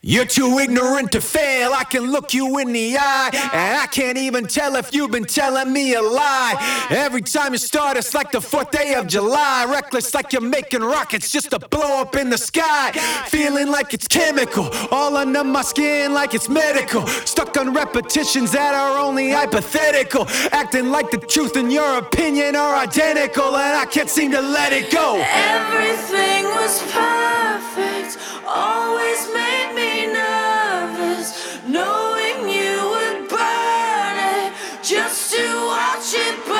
You're too ignorant to fail, I can look you in the eye, and I can't even tell if you've been telling me a lie. Every time you start, it's like the 4th day of July. Reckless like you're making rockets just to blow up in the sky. Feeling like it's chemical, all under my skin like it's medical. Stuck on repetitions that are only hypothetical. Acting like the truth and your opinion are identical, and I can't seem to let it go. Everything was perfect, always made me nervous, knowing you would burn it just to watch it burn.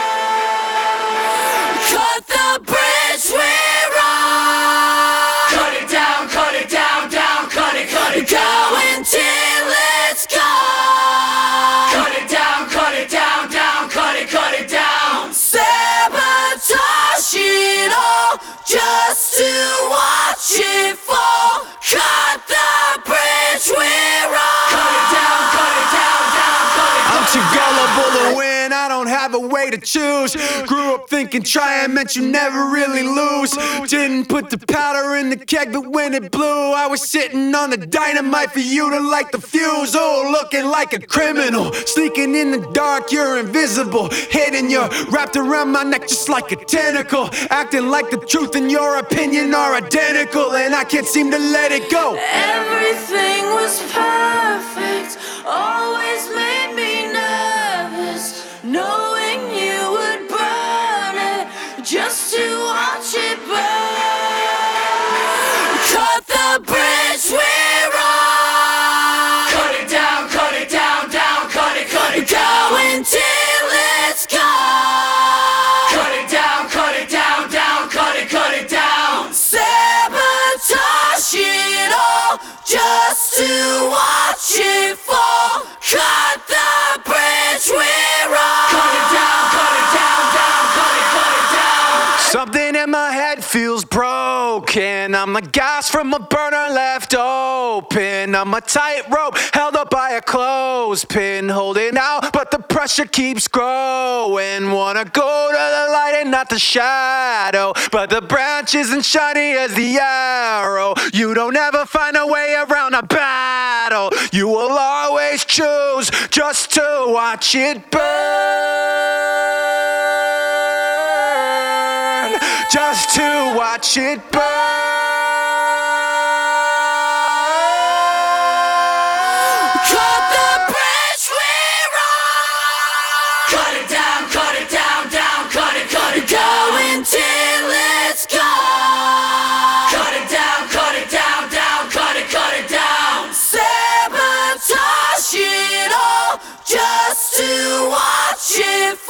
Cut the bridge we're on. Cut it down, down, cut it Go until it's gone. Cut it down, down, cut it down. Sabotage it all just to watch it fall. Cut the bridge we're on. Cut it down, down, cut it. I'm too gullible to win, I don't have a way to choose. Grew up thinking trying meant you never really lose. Didn't put the powder in the keg, but when it blew, I was sitting on the dynamite for you to light the fuse. Oh, looking like a criminal, sneaking in the dark, you're invisible. Hidden, you're wrapped around my neck just like a tentacle. Acting like the truth and your opinion are identical, and I can't seem to let it go. Everything was perfect, always made me nervous, knowing you would burn it just to watch it burn. Cut the bridge we're on. Cut it down, down, cut it Go until it's gone. Cut it down, down, cut it down. Sabotage it all just to watch it fall. Cut the bridge we're on. Cut it down, down, cut it down. Something in my head feels broken. I'm like gas from a burner left open. I'm a tightrope held up by a clothespin, holding out, but the pressure keeps growing. Wanna go to the light and not the shadow, but the branch isn't shiny as the arrow. You don't ever find a way around a battle. You will always choose just to watch it burn. Just to watch it burn. Cut the bridge we're on. Cut it down, down, cut it Go until it's gone. Cut it down, down, cut it down. Sabotage it all just to watch it